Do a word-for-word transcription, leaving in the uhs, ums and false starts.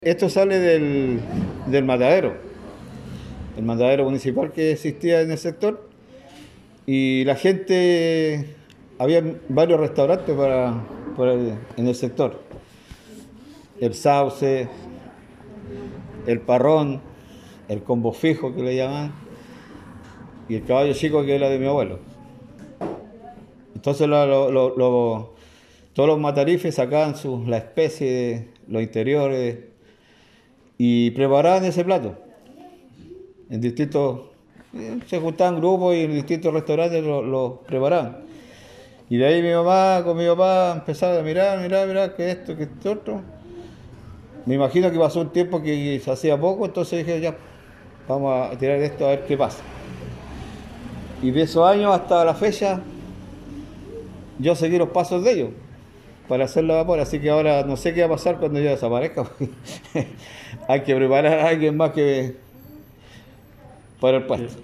Esto sale del, del matadero, el matadero municipal que existía en el sector, y la gente, había varios restaurantes para, para el- en el sector. El Sauce, el Parrón, el Combo Fijo que le llaman, y el Caballo Chico que era de mi abuelo. Entonces lo- lo- lo- lo- todos los matarifes sacaban sus, la especie, los interiores, y preparaban ese plato. En distintos, eh, se juntaban grupos y en distintos restaurantes lo, lo preparaban. Y de ahí mi mamá con mi papá empezaron a mirar, mirar, mirar, que esto, que esto otro. Me imagino que pasó un tiempo que se hacía poco, entonces dije, ya, vamos a tirar esto a ver qué pasa. Y de esos años hasta la fecha, yo seguí los pasos de ellos para hacer la vapor, así que ahora no sé qué va a pasar cuando yo desaparezca, porque hay que preparar a alguien más que para el puesto.